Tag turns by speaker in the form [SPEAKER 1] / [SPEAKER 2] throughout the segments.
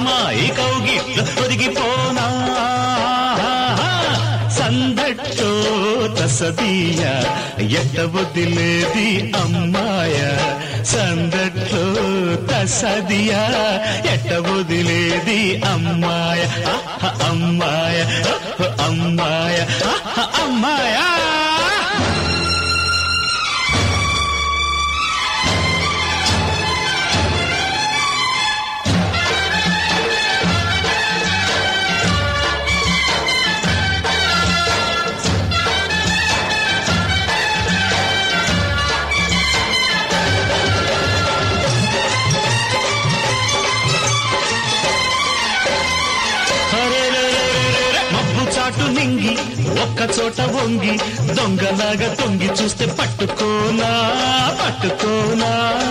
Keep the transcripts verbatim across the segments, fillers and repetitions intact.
[SPEAKER 1] అమ్మాయి కౌగిట్లో ఒదిగిపోనా సందట్లో తసదియ ఎట్ట వదిలేది అమ్మాయ సందట్లో తసదియ ఎట్ట వదిలేది అమ్మాయ అమ్మాయ అమ్మాయ అమ్మాయ చాటు నింగి ఒక్క చోట వంగి దొంగలాగా తొంగి చూస్తే పట్టుకోనా పట్టుకోనా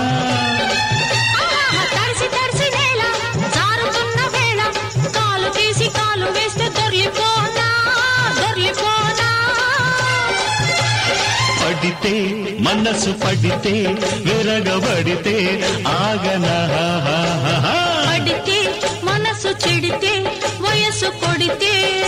[SPEAKER 2] తడిసి తడిసి నేల జారుతున్న వేళ కాలు తీసి కాలు వేస్తే దొర్లిపోనా దొర్లిపోనా
[SPEAKER 1] పడితే మనసు పడితే విరగబడితే ఆగనా
[SPEAKER 2] పడితే మనసు చెడితే వయసు కొడితే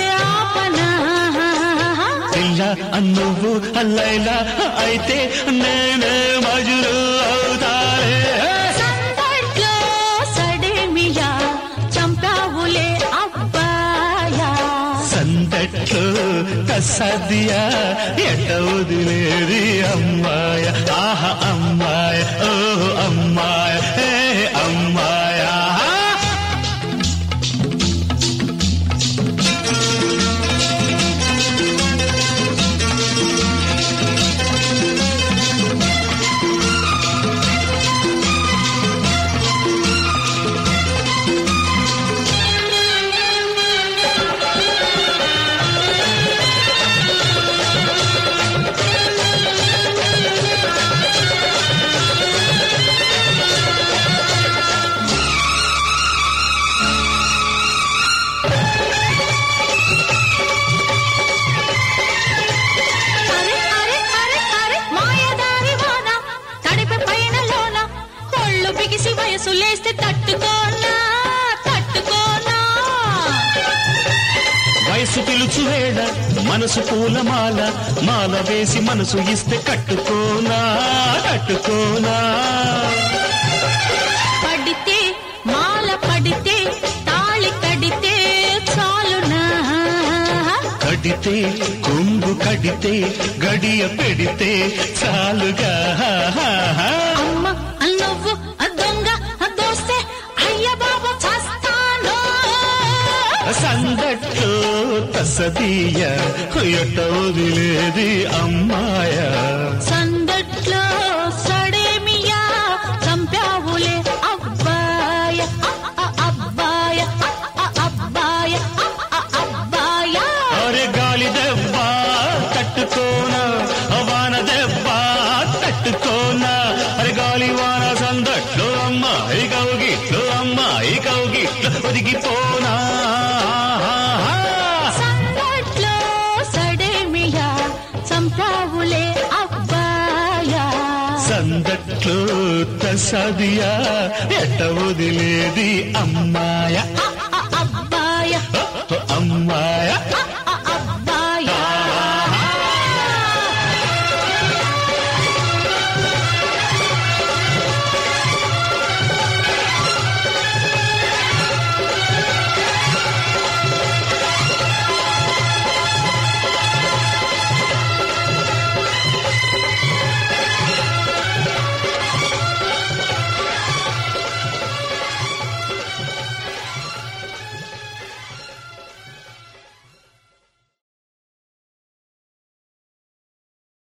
[SPEAKER 1] నువ్వు అల్లైలా అయితే నేనే మజురు అవుతారే
[SPEAKER 2] సందట్లో సడేమియా చంపావులే అబ్బాయా
[SPEAKER 1] సందట్లో తసదియా ఎట్ట వదిలేది అమ్మాయ ఆహా అమ్మాయ ఓహో అమ్మాయ ఏ అమ్మాయ
[SPEAKER 2] వయసులేస్తే తట్టుకోనా తట్టుకోనా
[SPEAKER 1] వయసు పిలుచు వేళ మనసు పూలమాల మాల వేసి మనసు ఇస్తే కట్టుకోనా కట్టుకోనా
[SPEAKER 2] పడితే మాల పడితే తాళి కడితే చాలునా
[SPEAKER 1] కడితే కొంగు కడితే గడియ పెడితే చాలుగా
[SPEAKER 2] అమ్మ అన్నవ్వు దొంగ దోస్తే అయ్య బాబు చస్తాను
[SPEAKER 1] సందట్లో తసదియ ఎట్ట వదిలేది అమ్మాయ
[SPEAKER 2] సందట్లో సడేమియా చంపావులే అబ్బాయ అబ్బాయ అబ్బాయ అబ్బాయ
[SPEAKER 1] అరే గాలి దెబ్బ తట్టుకోనా వాన దెబ్బ తట్టుకోనా అరే గాలి వాన సందట్లో అమ్మాయి కౌగిట్లో అమ్మాయి కౌగిట్లో ఒదిగిపోనా
[SPEAKER 2] సందట్లో సడేమియా చంపావులే అబ్బాయ
[SPEAKER 1] సందట్లో తసదియా ఎట్ట వదిలేది అమ్మాయ